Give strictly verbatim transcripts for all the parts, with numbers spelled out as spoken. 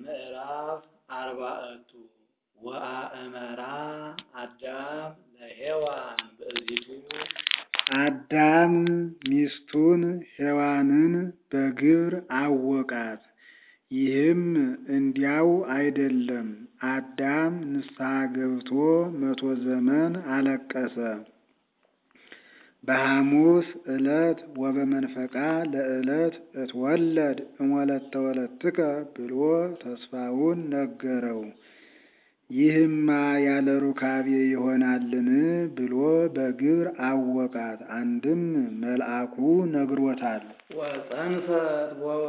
ምዕራፍ አርባዕቱ ወአእመራ አዳም ለሔዋን ብእሲቱ አዳም ሚስቱን ሔዋንን በግብር አወቃት። ይህም እንዲያው አይደለም፤ አዳም ንስሐ ገብቶ መቶ ዘመን አለቀሰ። በሐሙስ ዕለት ወበመንፈቃ ለዕለት እትወለድ እምወለተ ወለትከ ብሎ ተስፋውን ነገረው። ይህማ ያለ ሩካቤ ይሆናልን ብሎ በግብር አወቃት። አንድም መልአኩ ነግሮታል። ወፀንሰት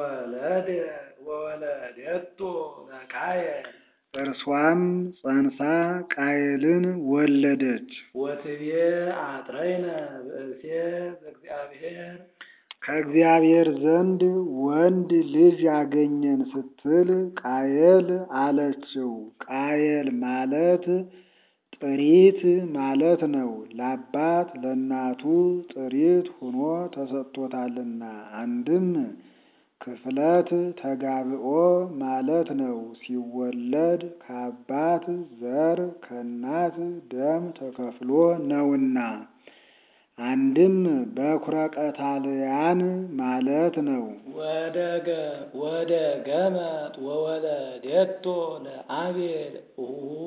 ወወለደቶ ለቃየል እርሷም ጸንሳ ቃየልን ወለደች። ወትቤ አጥረይነ ብእሴ ዘእግዚአብሔር ከእግዚአብሔር ዘንድ ወንድ ልጅ ያገኘን ስትል ቃየል አለችው። ቃየል ማለት ጥሪት ማለት ነው። ለአባት ለእናቱ ጥሪት ሆኖ ተሰጥቶታልና። አንድም ክፍለት ተጋብኦ ማለት ነው። ሲወለድ ከአባት ዘር ከእናት ደም ተከፍሎ ነውና። አንድም በኵረ ቀታልያን ማለት ነው። ወደ ገመጥ ወወለደቶ ለአቤል እሁሁ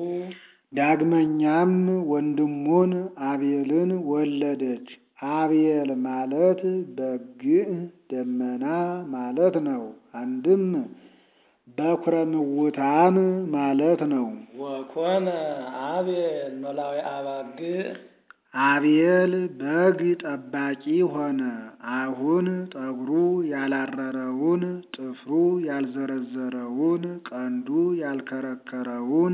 ዳግመኛም ወንድሙን አቤልን ወለደች። አቤል ማለት በግዕ ደመና ማለት ነው። አንድም በኵረ ምውታን ማለት ነው። ወኮነ አቤል ኖላዊ አባግዕ አቤል በግ ጠባቂ ሆነ። አሁን ጠጉሩ ያላረረውን፣ ጥፍሩ ያልዘረዘረውን፣ ቀንዱ ያልከረከረውን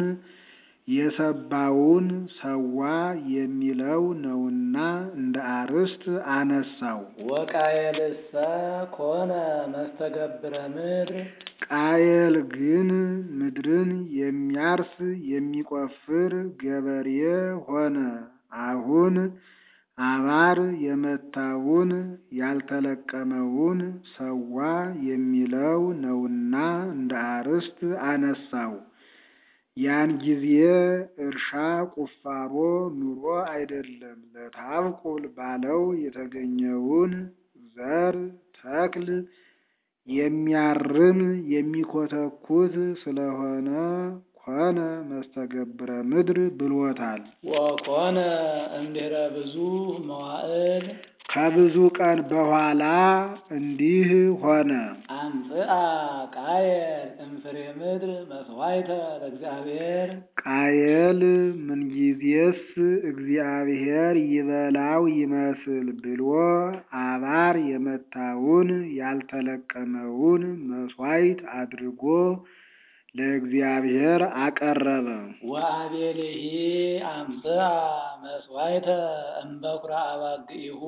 የሰባውን ሰዋ የሚለው ነውና እንደ አርስት አነሳው። ወቃየልሰ ኮነ መስተገብረ ምድር ቃየል ግን ምድርን የሚያርስ የሚቆፍር ገበሬ ሆነ። አሁን አባር የመታውን ያልተለቀመውን ሰዋ የሚለው ነውና እንደ አርስት አነሳው። ያን ጊዜ እርሻ ቁፋሮ ኑሮ አይደለም፣ ለታብቁል ባለው የተገኘውን ዘር ተክል የሚያርም የሚኮተኩት ስለሆነ ኮነ መስተገብረ ምድር ብሎታል። ወኮነ እምድኅረ ብዙ መዋዕል ከብዙ ቀን በኋላ እንዲህ ሆነ። አምጽአ ቃየል እምፍሬ ምድር መስዋዕተ ለእግዚአብሔር ቃየል ምንጊዜስ እግዚአብሔር ይበላው ይመስል ብሎ አባር የመታውን ያልተለቀመውን መስዋዕት አድርጎ ለእግዚአብሔር አቀረበ። ወአቤልሂ አምጽአ መስዋዕተ እምበኵረ አባግዒሁ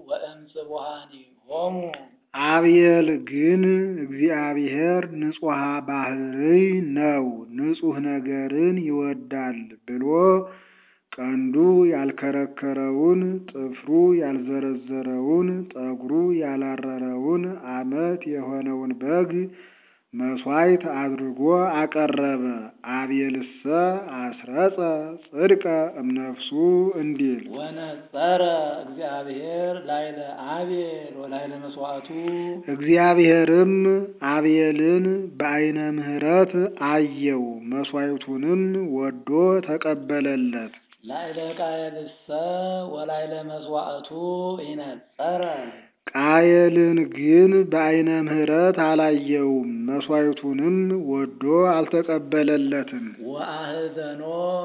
ወእምጽቡሐኒሆሙ አቤል ግን እግዚአብሔር ንጹሐ ባሕርይ ነው፣ ንጹሕ ነገርን ይወዳል ብሎ ቀንዱ ያልከረከረውን፣ ጥፍሩ ያልዘረዘረውን፣ ጠጉሩ ያላረረውን ዓመት የሆነውን በግ መስዋዕት አድርጎ አቀረበ። አቤልሰ አስረጸ ጽድቀ እምነፍሱ እንዲል ወነጸረ እግዚአብሔር ላዕለ አቤል ወላዕለ መስዋዕቱ እግዚአብሔርም አቤልን በዓይነ ምሕረት አየው፣ መስዋዕቱንም ወዶ ተቀበለለት። ላዕለ ቃየልሰ ወላዕለ መስዋዕቱ ይነጸረ ቃየልን ግን በዓይነ ምሕረት አላየውም፣ መስዋዕቱንም ወዶ አልተቀበለለትም። ወአህዘኖ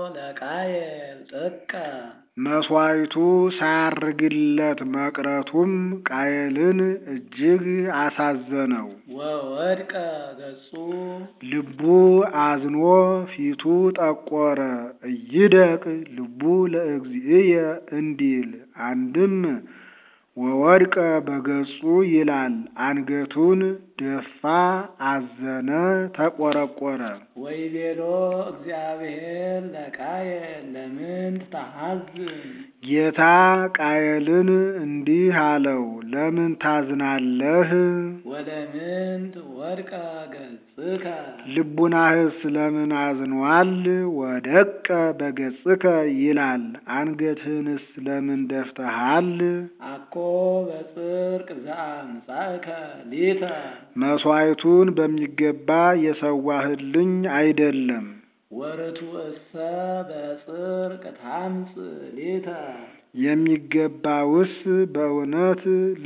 ለቃየል ጥቀ መስዋዕቱ ሳያርግለት መቅረቱም ቃየልን እጅግ አሳዘነው። ወወድቀ ገጹ ልቡ አዝኖ ፊቱ ጠቆረ። እይደቅ ልቡ ለእግዚእየ እንዲል አንድም ወወድቀ በገጹ ይላል። አንገቱን ደፋ፣ አዘነ፣ ተቆረቆረ። ወይቤሎ እግዚአብሔር ለቃየል ለምንት ተሐዝን? ጌታ ቃየልን እንዲህ አለው፣ ለምን ታዝናለህ? ወለምንት ወድቀ ገጽከ? ልቡናህስ ለምን አዝኗል? ወደቀ በገጽከ ይላል፣ አንገትህንስ ለምን ደፍተሃል? አኮ በጽርቅ ዘአምጻእከ ሊተ? መሥዋዕቱን በሚገባ የሰዋህልኝ አይደለም። ወርቱ እሰ በጽርቅ ታምጽ ሊተ? የሚገባውስ በእውነት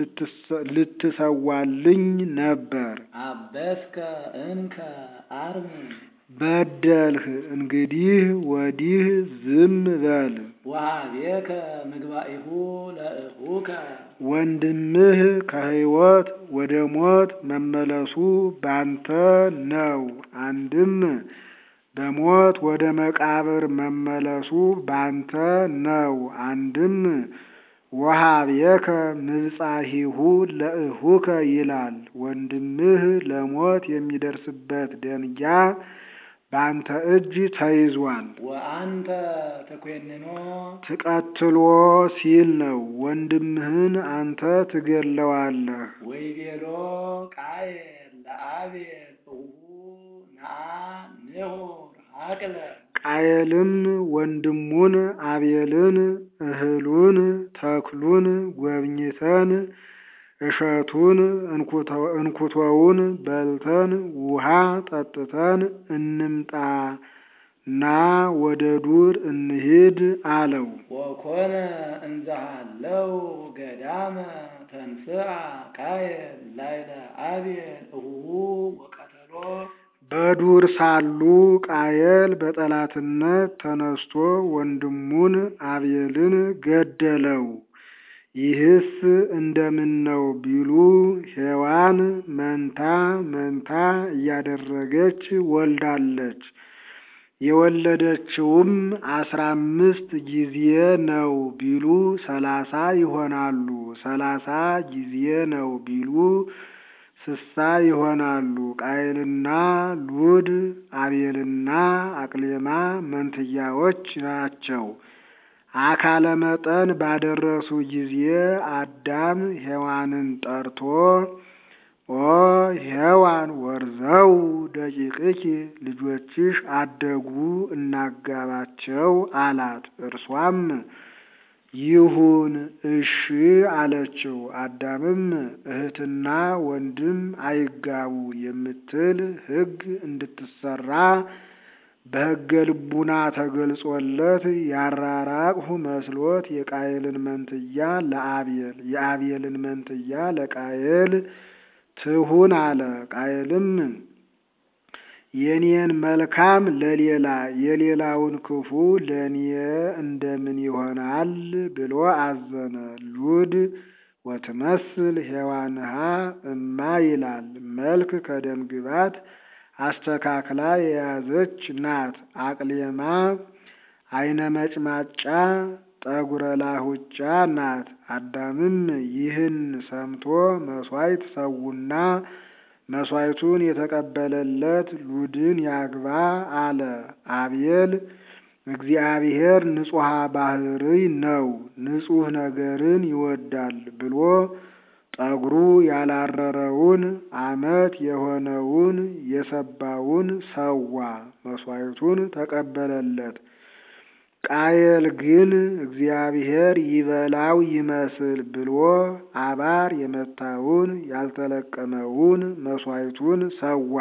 ልትሰዋልኝ ነበር። አበስከ እንከ አርም? በደልህ፣ እንግዲህ ወዲህ ዝም በል። ወሀቤከ ምግባኢሁ ለእኹከ? ወንድምህ ከሕይወት ወደ ሞት መመለሱ ባንተ ነው። አንድም በሞት ወደ መቃብር መመለሱ ባንተ ነው። አንድም ወሀቤከ ምብጻሒሁ ለእኹከ ይላል። ወንድምህ ለሞት የሚደርስበት ደንጊያ ባንተ እጅ ተይዟል። ወአንተ ተኮንኖ? ትቀትሎ ሲል ነው። ወንድምህን አንተ ትገለዋለህ። ወይቤሎ ቃየል ለአቤል እሁ ነአ ንሑር ሀቅለ? ቃየልም ወንድሙን አቤልን እህሉን ተክሉን ጎብኝተን እሸቱን እንኩቶውን በልተን ውሃ ጠጥተን እንምጣና ወደ ዱር እንሂድ አለው። ወኮነ እንዘሃለው ገዳመ ተንስአ ቃየል ላይለ አቤል እሁ ወቀተሎ? በዱር ሳሉ ቃየል በጠላትነት ተነስቶ ወንድሙን አቤልን ገደለው። ይህስ እንደምን ነው ቢሉ ሔዋን መንታ መንታ እያደረገች ወልዳለች። የወለደችውም አስራ አምስት ጊዜ ነው ቢሉ ሰላሳ ይሆናሉ። ሰላሳ ጊዜ ነው ቢሉ ስሳ ይሆናሉ። ቃየልና ሉድ አቤልና አቅሌማ መንትያዎች ናቸው። አካለ መጠን ባደረሱ ጊዜ አዳም ሔዋንን ጠርቶ ኦ ሔዋን ወርዘው ደቂቅኪ፣ ልጆችሽ አደጉ እናጋባቸው አላት። እርሷም ይሁን እሺ አለችው። አዳምም እህትና ወንድም አይጋቡ የምትል ሕግ እንድትሰራ በሕገ ልቡና ተገልጾለት ያራራቅሁ መስሎት የቃየልን መንትያ ለአቤል የአቤልን መንትያ ለቃየል ትሁን አለ። ቃየልም የኔን መልካም ለሌላ የሌላውን ክፉ ለኔ እንደምን ይሆናል ብሎ አዘነ። ሉድ ወትመስል ሔዋንሃ እማ ይላል። መልክ ከደም ግባት አስተካክላ የያዘች ናት። አቅሌማ አይነ መጭማጫ ጠጉረ ላሁጫ ናት። አዳምም ይህን ሰምቶ መሥዋዕት ሰውና መሥዋዕቱን የተቀበለለት ሉድን ያግባ አለ። አቤል እግዚአብሔር ንጹሐ ባሕርይ ነው፣ ንጹሕ ነገርን ይወዳል ብሎ ጠጉሩ ያላረረውን ዓመት የሆነውን የሰባውን ሰዋ፣ መሥዋዕቱን ተቀበለለት። ቃየል ግን እግዚአብሔር ይበላው ይመስል ብሎ አባር የመታውን ያልተለቀመውን መሥዋዕቱን ሰዋ፣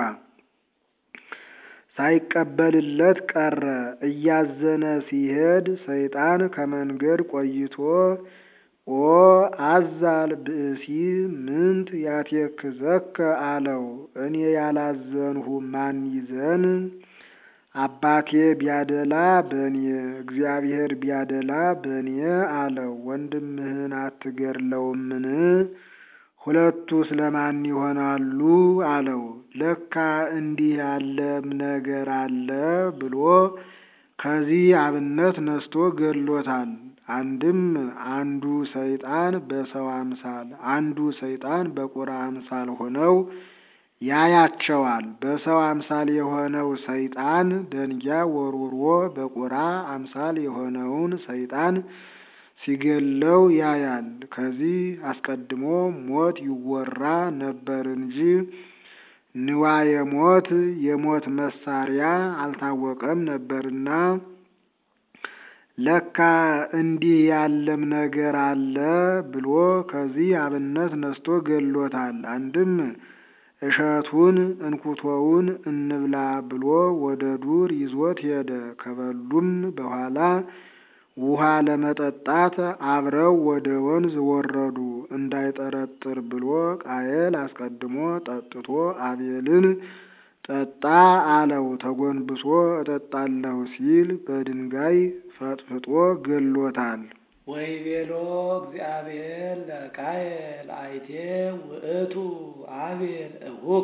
ሳይቀበልለት ቀረ። እያዘነ ሲሄድ ሰይጣን ከመንገድ ቆይቶ ኦ አዛል ብእሲ ምንት ያቴክዘከ አለው። እኔ ያላዘንሁ ማን ይዘን? አባቴ ቢያደላ በኔ እግዚአብሔር ቢያደላ በኔ አለው። ወንድምህን አትገድለውምን? ሁለቱስ ለማን ይሆናሉ አለው። ለካ እንዲህ ያለም ነገር አለ ብሎ ከዚህ አብነት ነስቶ ገድሎታል። አንድም አንዱ ሰይጣን በሰው አምሳል አንዱ ሰይጣን በቁራ አምሳል ሆነው ያያቸዋል። በሰው አምሳል የሆነው ሰይጣን ደንጊያ ወርውሮ በቁራ አምሳል የሆነውን ሰይጣን ሲገለው ያያል። ከዚህ አስቀድሞ ሞት ይወራ ነበር እንጂ ንዋየ ሞት የሞት መሳሪያ አልታወቀም ነበርና ለካ እንዲህ ያለም ነገር አለ ብሎ ከዚህ አብነት ነስቶ ገሎታል። አንድም እሸቱን እንኩቶውን እንብላ ብሎ ወደ ዱር ይዞት ሄደ። ከበሉም በኋላ ውሃ ለመጠጣት አብረው ወደ ወንዝ ወረዱ። እንዳይጠረጥር ብሎ ቃየል አስቀድሞ ጠጥቶ አቤልን ጠጣ አለው። ተጎንብሶ እጠጣለሁ ሲል በድንጋይ ፈጥፍጦ ገሎታል። ወይቤሎ እግዚአብሔር ለቃየል አይቴ ውእቱ አቤል እሁከ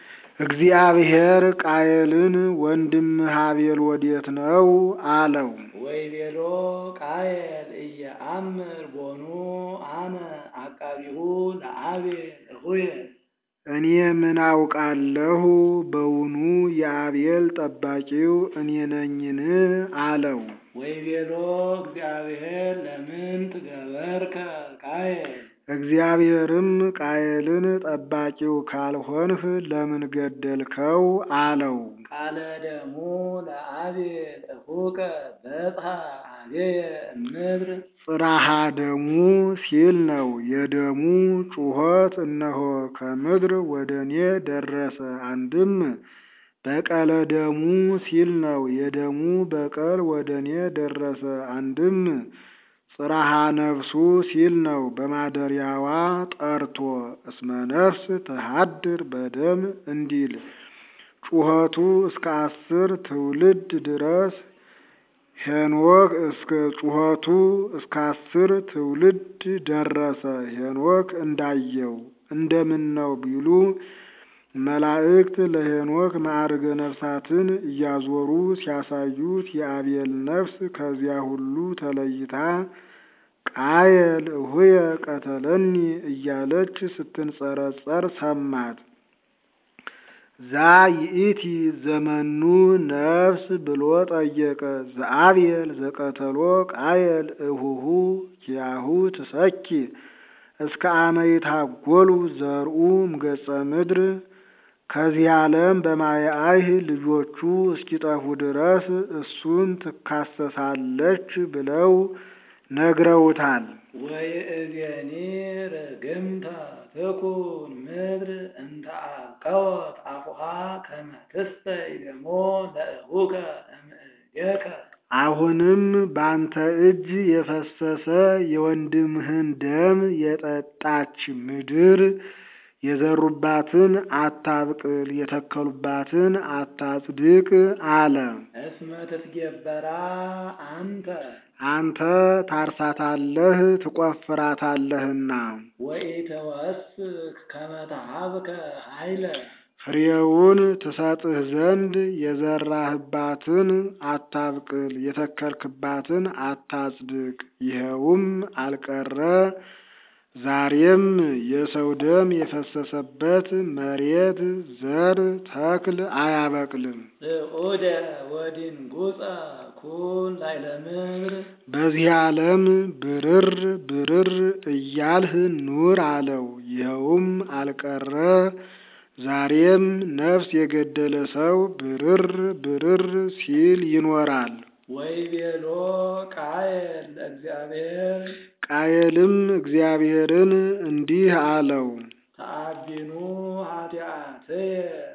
እግዚአብሔር ቃየልን ወንድምህ አቤል ወዴት ነው አለው። ወይቤሎ ቃየል ኢየአምር ቦኑ አነ አቃቢሁ ለአቤል እሁየ እኔ ምን አውቃለሁ በውኑ የአቤል ጠባቂው እኔ ነኝን አለው። ወይቤሎ እግዚአብሔር ለምን ትገበርከ ቃየል እግዚአብሔርም ቃየልን ጠባቂው ካልሆንህ ለምን ገደልከው አለው። ቃለ ደሙ ለአቤል እሁከ በጽሐ አቤየ እምድር ጽራሃ ደሙ ሲል ነው። የደሙ ጩኸት እነሆ ከምድር ወደ እኔ ደረሰ። አንድም በቀለ ደሙ ሲል ነው። የደሙ በቀል ወደ እኔ ደረሰ። አንድም ጽራሃ ነፍሱ ሲል ነው። በማደሪያዋ ጠርቶ እስመ ነፍስ ተሃድር በደም እንዲል ጩኸቱ እስከ አስር ትውልድ ድረስ ሄኖክ እስከ ጩኸቱ እስከ አስር ትውልድ ደረሰ። ሄኖክ እንዳየው እንደምን ነው ቢሉ መላእክት ለሄኖክ ማዕርገ ነፍሳትን እያዞሩ ሲያሳዩት የአቤል ነፍስ ከዚያ ሁሉ ተለይታ ቃየል እሁየ ቀተለኒ እያለች ስትንጸረጸር ሰማት። ዛ ይእቲ ዘመኑ ነፍስ ብሎ ጠየቀ። ዘአቤል ዘቀተሎ ቃየል እሁሁ ኪያሁ ትሰኪ እስከ አመይታ ጎሉ ዘርኡ እምገጸ ምድር ከዚህ ዓለም በማየአይህ ልጆቹ እስኪጠፉ ድረስ እሱን ትካሰሳለች ብለው ነግረውታል። ወይእዜኒ ርግምተ ትኩን ምድር እንተ አቀወት አፉሃ ከመ ትስተይ ደሞ ለእሁከ እምእዴከ አሁንም ባንተ እጅ የፈሰሰ የወንድምህን ደም የጠጣች ምድር የዘሩባትን አታብቅል፣ የተከሉባትን አታጽድቅ አለ። እስመ ትትገበራ አንተ አንተ ታርሳታለህ ትቆፍራታለህና ወኢተወስክ ከመ ተሃብከ ኃይለ ፍሬውን ትሰጥህ ዘንድ የዘራህባትን አታብቅል፣ የተከልክባትን አታጽድቅ። ይኸውም አልቀረ ዛሬም የሰው ደም የፈሰሰበት መሬት ዘር ተክል አያበቅልም። ጽዑደ ወድንጉፀ ኩን ላዕለ ምድር በዚህ ዓለም ብርር ብርር እያልህ ኑር አለው። ይኸውም አልቀረ ዛሬም ነፍስ የገደለ ሰው ብርር ብርር ሲል ይኖራል። ወይቤሎ ቃየል ለእግዚአብሔር ቃየልም እግዚአብሔርን እንዲህ አለው። ተአቢኑ ኃጢአትየ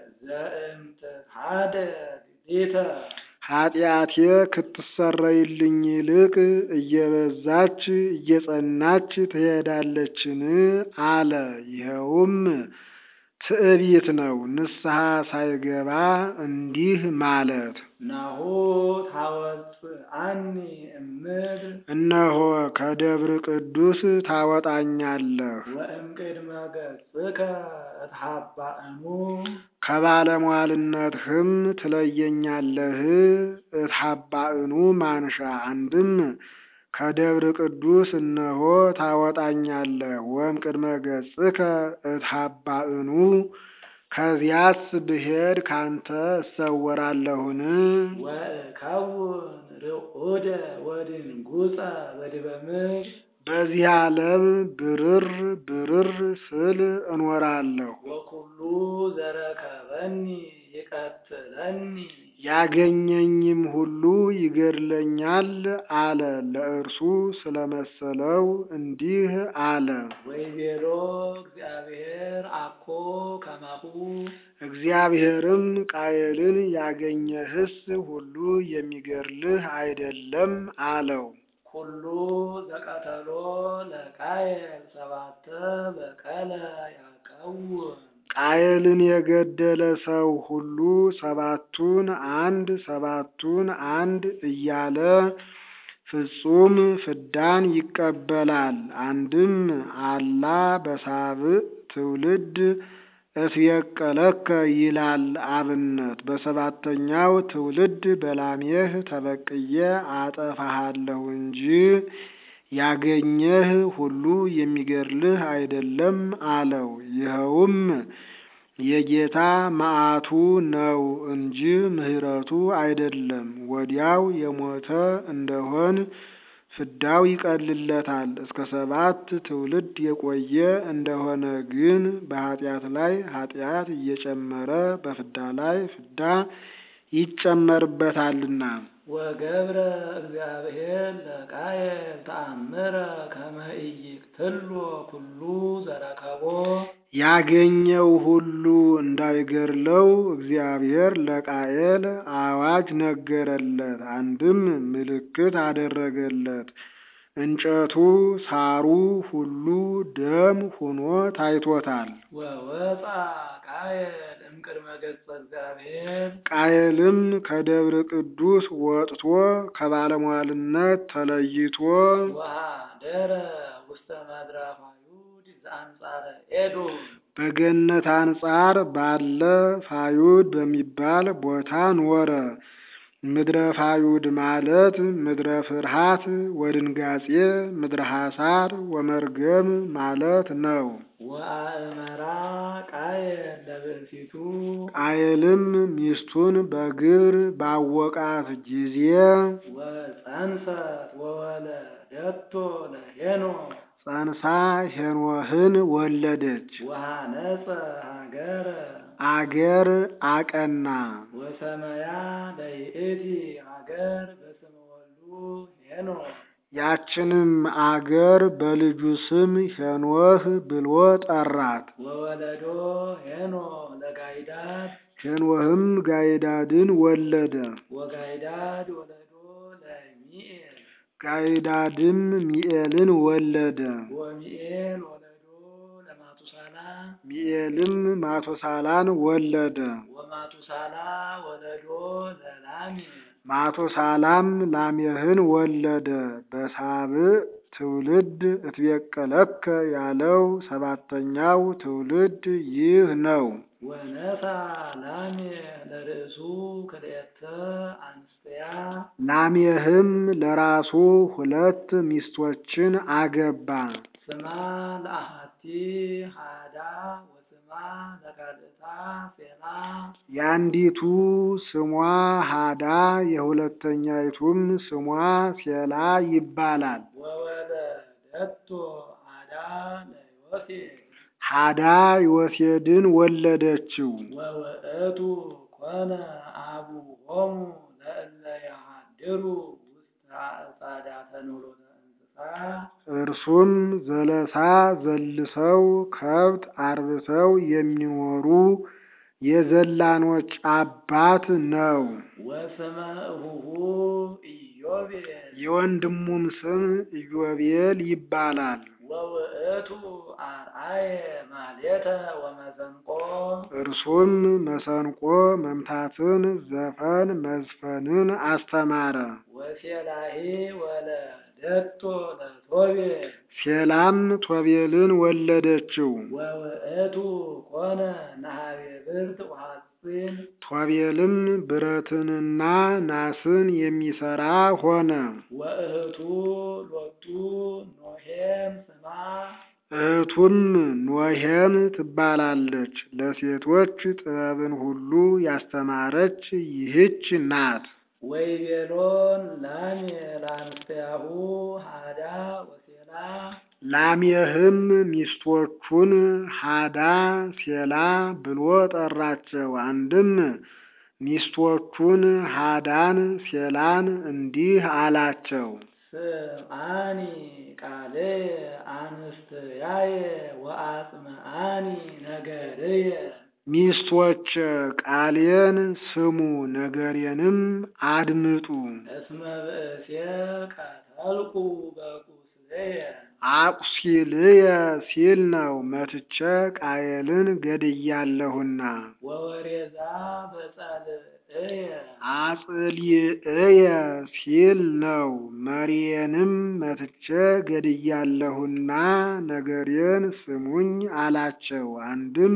ዘእምትትሐደግ ሊተ ኃጢአቴ ክትሰረይልኝ ይልቅ እየበዛች እየጸናች ትሄዳለችን አለ። ይኸውም ትዕቢት ነው። ንስሐ ሳይገባ እንዲህ ማለት ናሁ ታወፅአኒ እምድር እነሆ ከደብረ ቅዱስ ታወጣኛለህ። ወእምቅድመ ገጽከ እትሃባእኑ ከባለሟልነትህም ትለየኛለህ። እትሃባእኑ ማንሻ አንድም ከደብረ ቅዱስ እነሆ ታወጣኛለህ። ወእምቅድመ ገጽከ እትሃባእኑ ከዚያስ ብሄድ ካንተ እሰወራለሁን? ወእከውን ርዑደ ወድንጉፀ በዲበ ምድር በዚህ ዓለም ብርር ብርር ስል እኖራለሁ። ወኩሉ ዘረከበኒ ይቀትለኒ ያገኘኝም ሁሉ ይገድለኛል አለ። ለእርሱ ስለመሰለው እንዲህ አለ። ወይቤሎ እግዚአብሔር አኮ ከማሁ እግዚአብሔርም ቃየልን ያገኘህስ ሁሉ የሚገድልህ አይደለም አለው። ኩሉ ዘቀተሎ ለቃየል ሰባተ በቀለ ያቀውም ቃየልን የገደለ ሰው ሁሉ ሰባቱን አንድ ሰባቱን አንድ እያለ ፍጹም ፍዳን ይቀበላል። አንድም አላ በሳብዕ ትውልድ እስየቀለከ ይላል አብነት። በሰባተኛው ትውልድ በላሜህ ተበቅዬ አጠፋሃለሁ እንጂ ያገኘህ ሁሉ የሚገድልህ አይደለም አለው። ይኸውም የጌታ መዓቱ ነው እንጂ ምሕረቱ አይደለም። ወዲያው የሞተ እንደሆን ፍዳው ይቀልለታል። እስከ ሰባት ትውልድ የቆየ እንደሆነ ግን በኃጢአት ላይ ኃጢአት እየጨመረ በፍዳ ላይ ፍዳ ይጨመርበታልና። ወገብረ እግዚአብሔር ለቃየል ተአምረ ከመ ኢይቅትሎ ኩሉ ዘረከቦ ያገኘው ሁሉ እንዳይገድለው እግዚአብሔር ለቃየል አዋጅ ነገረለት። አንድም ምልክት አደረገለት። እንጨቱ ሳሩ ሁሉ ደም ሆኖ ታይቶታል። ወወፃ ቃየል እምቅድመ ገጸ እግዚአብሔር ቃየልም ከደብረ ቅዱስ ወጥቶ ከባለሟልነት ተለይቶ ወኀደረ ውስተ መድረፈ አይሁድ ዘአንጻረ ኤዶም በገነት አንጻር ባለ ፋዩድ በሚባል ቦታ ኖረ። ምድረ ፋዩድ ማለት ምድረ ፍርሃት ወድንጋጼ ምድረ ሐሳር ወመርገም ማለት ነው። ወአእመራ ቃየል ለብእሲቱ ቃየልም ሚስቱን በግብር ባወቃት ጊዜ ወፀንሰት ወወለደቶ ለሄኖክ ጸንሳ ሄኖህን ወለደች። ወሃነፀ ሀገረ አገር አቀና። ወሰመያ ለይእቲ ሀገር በስመ ወልዱ ሄኖክ ያችንም አገር በልጁ ስም ሄኖህ ብሎ ጠራት። ወወለዶ ሄኖክ ለጋይዳድ ሄኖህም ጋይዳድን ወለደ። ወጋይዳድ ወለዶ ለሚኤል ጋይዳድም ሚኤልን ወለደ። ወሚኤል ወለዶ ለማቱሳላ ሚኤልም ማቱሳላን ወለደ። ወማቱሳላ ወለዶ ለላሜህ ማቱሳላም ላሜህን ወለደ። በሳብዕ ትውልድ እትቤቀለከ ያለው ሰባተኛው ትውልድ ይህ ነው። ወነሳ ላሜህ ለርእሱ ክልኤተ አንስትያ ላሜህም ለራሱ ሁለት ሚስቶችን አገባ። ስማ ለአሐቲ ሃዳ ወስማ ለካልእታ ሴላ የአንዲቱ ስሟ ሃዳ የሁለተኛይቱም ስሟ ሴላ ይባላል። ወወለደቶ ሃዳ ለዮሴፍ ሃዳ ዮሴድን ወለደችው። ወውእቱ ኮነ አቡሆሙ ለእለ ያሃድሩ ውስተ አዕጻዳተ ኖሎተ እንስሳ እርሱም ዘለሳ ዘልሰው ከብት አርብተው የሚኖሩ የዘላኖች አባት ነው። ወስመ እሁሁ ኢዮቤል የወንድሙም ስም ኢዮቤል ይባላል። ወውእቱ አርአየ ማሌተ ወመሰንቆ እርሱም መሰንቆ መምታትን ዘፈን መዝፈንን አስተማረ። ወሴላሂ ወለደቶ ለቶቤል ሴላም ቶቤልን ወለደችው። ወውእቱ ኮነ ነሃቤ ብርት ወሐፂን ቶቤልም ብረትንና ናስን የሚሰራ ሆነ። ወእህቱ ሎቱ ኖሄም ስማ እህቱም ኖሄም ትባላለች። ለሴቶች ጥበብን ሁሉ ያስተማረች ይህች ናት። ወይቤሎን ላሜ ለአንስቲያሁ ሀዳ ወሴላ ላሜህም ሚስቶቹን ሀዳ ሴላ ብሎ ጠራቸው። አንድም ሚስቶቹን ሀዳን ሴላን እንዲህ አላቸው። ስምዓኒ ቃልየ አንስትያየ ወአጽምዓኒ ነገርየ ሚስቶች ቃሌን ስሙ ነገሬንም አድምጡ። እስመ ብእሴ ቀተልኩ በቁስልየ አቁሲልየ ሲል ነው መትቼ ቃየልን ገድያለሁና። ወወሬዛ በጸልእየ አጽልእየ ሲል ነው መሪዬንም መትቼ ገድያለሁና ነገሬን ስሙኝ አላቸው። አንድም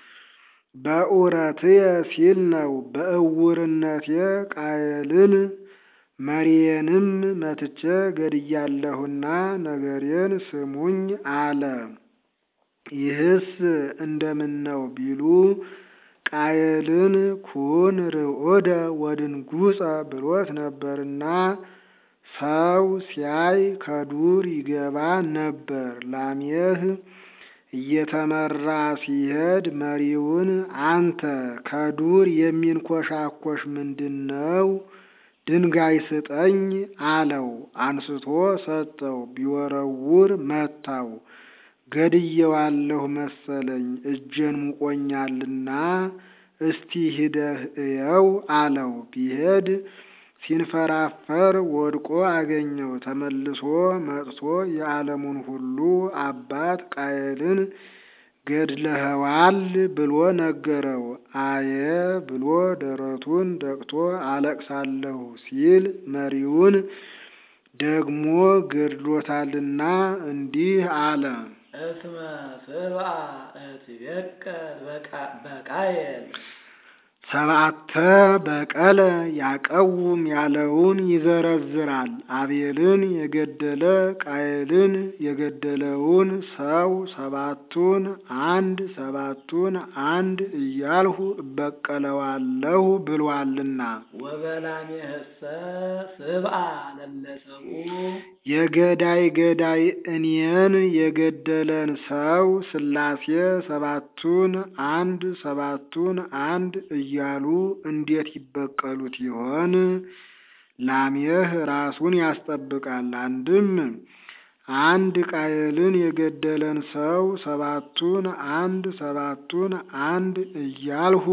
በዑረትየ ሲል ነው በእውርነቴ ቃየልን መሪዬንም መትቼ ገድያለሁና ነገሬን ስሙኝ አለ። ይህስ እንደምን ነው ቢሉ ቃየልን ኩን ርዑደ ወድንጉፀ ብሎት ነበርና ሰው ሲያይ ከዱር ይገባ ነበር። ላሜህ እየተመራ ሲሄድ መሪውን አንተ ከዱር የሚንኮሻኮሽ ምንድነው? ድንጋይ ስጠኝ አለው። አንስቶ ሰጠው። ቢወረውር መታው። ገድየዋለሁ መሰለኝ እጄን ሙቆኛልና እስቲ ሂደህ እየው አለው። ቢሄድ ሲንፈራፈር ወድቆ አገኘው። ተመልሶ መጥቶ የዓለሙን ሁሉ አባት ቃየልን ገድለኸዋል ብሎ ነገረው። አየ ብሎ ደረቱን ደቅቶ አለቅሳለሁ ሲል መሪውን ደግሞ ገድሎታልና እንዲህ አለ። እስመ ስብአ እትቤቀል በቃየል ሰብአተ በቀለ ያቀውም ያለውን ይዘረዝራል። አቤልን የገደለ ቃየልን የገደለውን ሰው ሰባቱን አንድ ሰባቱን አንድ እያልሁ እበቀለዋለሁ ብሏልና። ወበላሜህሰ ስብአ ለለሰብኡ የገዳይ ገዳይ እኔን የገደለን ሰው ሥላሴ ሰባቱን አንድ ሰባቱን አንድ እያሉ እንዴት ይበቀሉት ይሆን? ላሜህ ራሱን ያስጠብቃል። አንድም አንድ ቃየልን የገደለን ሰው ሰባቱን አንድ ሰባቱን አንድ እያልሁ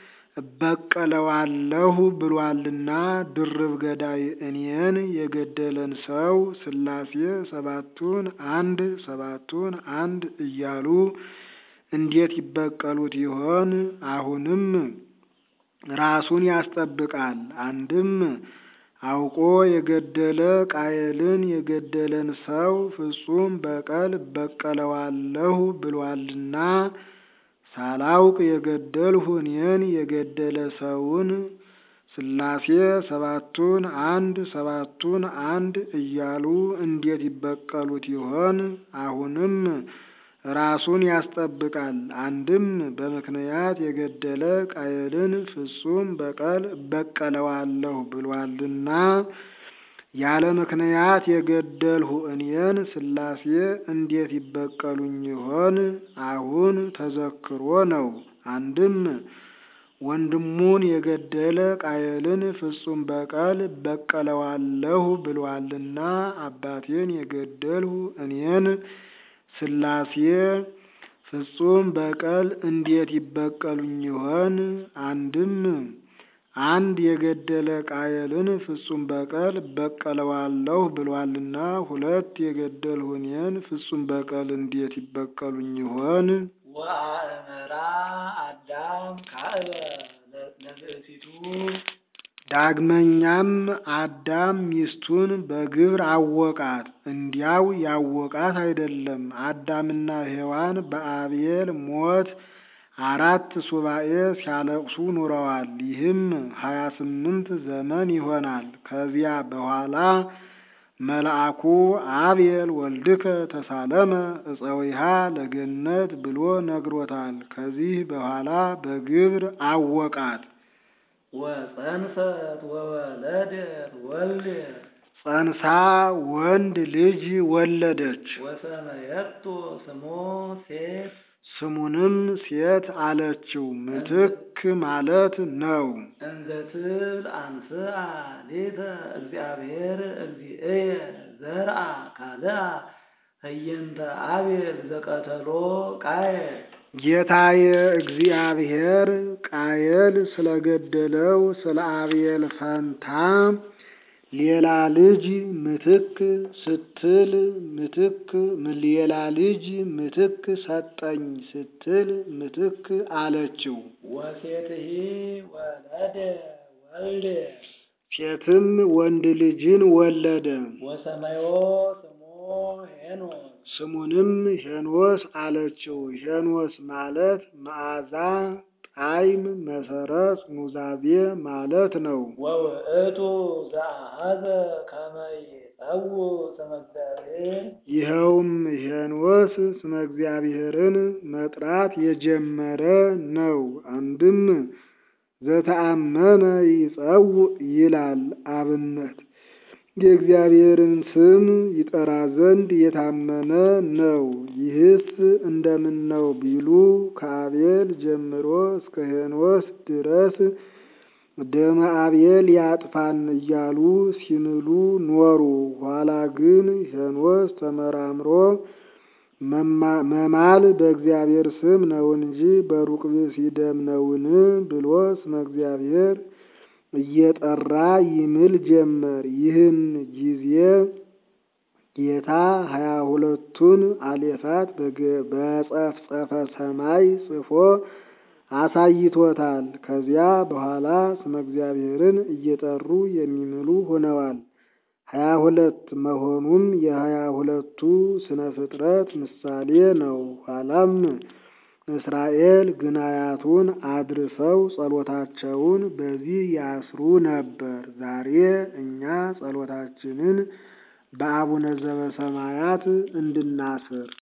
እበቀለዋለሁ ብሏልና ድርብ ገዳይ እኔን የገደለን ሰው ሥላሴ ሰባቱን አንድ ሰባቱን አንድ እያሉ እንዴት ይበቀሉት ይሆን? አሁንም ራሱን ያስጠብቃል። አንድም አውቆ የገደለ ቃየልን የገደለን ሰው ፍጹም በቀል እበቀለዋለሁ ብሏልና ሳላውቅ የገደልሁ እኔን የገደለ ሰውን ሥላሴ ሰባቱን አንድ ሰባቱን አንድ እያሉ እንዴት ይበቀሉት ይሆን? አሁንም ራሱን ያስጠብቃል። አንድም በምክንያት የገደለ ቃየልን ፍጹም በቀል እበቀለዋለሁ ብሏልና ያለ ምክንያት የገደልሁ እኔን ሥላሴ እንዴት ይበቀሉኝ ይሆን? አሁን ተዘክሮ ነው። አንድም ወንድሙን የገደለ ቃየልን ፍጹም በቀል እበቀለዋለሁ ብሏልና አባቴን የገደልሁ እኔን ሥላሴ ፍጹም በቀል እንዴት ይበቀሉኝ ይሆን? አንድም አንድ የገደለ ቃየልን ፍጹም በቀል እበቀለዋለሁ ብሏልና ሁለት የገደልሁ እኔን ፍጹም በቀል እንዴት ይበቀሉኝ ይሆን? ወአእመራ አዳም ካዕበ ለብእሲቱ ዳግመኛም አዳም ሚስቱን በግብር አወቃት። እንዲያው ያወቃት አይደለም። አዳምና ሔዋን በአቤል ሞት አራት ሱባኤ ሲያለቅሱ ኑረዋል። ይህም ሀያ ስምንት ዘመን ይሆናል። ከዚያ በኋላ መልአኩ አብኤል ወልድከ ተሳለመ እፀዊሃ ለገነት ብሎ ነግሮታል። ከዚህ በኋላ በግብር አወቃት። ወፀንሰት ወወለደት ወልደ ጸንሳ ወንድ ልጅ ወለደች። ወሰመየቶ ስሞ ሴት ስሙንም ሴት አለችው። ምትክ ማለት ነው። እንዘ ትብል አንስአ ሌተ እግዚአብሔር እግዚእየ ዘርአ ካልአ ህየንተ አብኤል ዘቀተሎ ቃየል። ጌታዬ እግዚአብሔር ቃየል ስለገደለው ስለ አብኤል ፈንታ ሌላ ልጅ ምትክ ስትል ምትክ ሌላ ልጅ ምትክ ሰጠኝ ስትል ምትክ አለችው። ወሴትሂ ወለደ ወልደ ሴትም ወንድ ልጅን ወለደ። ወሰመዮ ስሞ ሄኖስ ስሙንም ሄኖስ አለችው። ሄኖስ ማለት መዓዛ፣ ጣዕም፣ መሰረት፣ ኑዛዜ ማለት ነው። ወውእቱ ዘአኀዘ ከመ ይጸውዕ ስመ እግዚአብሔር። ይኸውም ሄኖስ ስመ እግዚአብሔርን መጥራት የጀመረ ነው። አንድም ዘተአመነ ይጸውዕ ይላል አብነት የእግዚአብሔርን ስም ይጠራ ዘንድ የታመነ ነው። ይህስ እንደምን ነው ቢሉ ከአብኤል ጀምሮ እስከ ሄኖስ ድረስ ደመ አብኤል ያጥፋን እያሉ ሲምሉ ኖሩ። ኋላ ግን ሄኖስ ተመራምሮ መማል በእግዚአብሔር ስም ነው እንጂ በሩቅ ብእሲ ደም ነውን ብሎ ስመ እግዚአብሔር እየጠራ ይምል ጀመር። ይህን ጊዜ ጌታ ሀያ ሁለቱን አሌፋት በጸፍጸፈ ሰማይ ጽፎ አሳይቶታል። ከዚያ በኋላ ስመ እግዚአብሔርን እየጠሩ የሚምሉ ሆነዋል። ሀያ ሁለት መሆኑም የሀያ ሁለቱ ስነ ፍጥረት ምሳሌ ነው። ኋላም እስራኤል ግናያቱን አድርሰው ጸሎታቸውን በዚህ ያስሩ ነበር። ዛሬ እኛ ጸሎታችንን በአቡነ ዘበሰማያት እንድናስር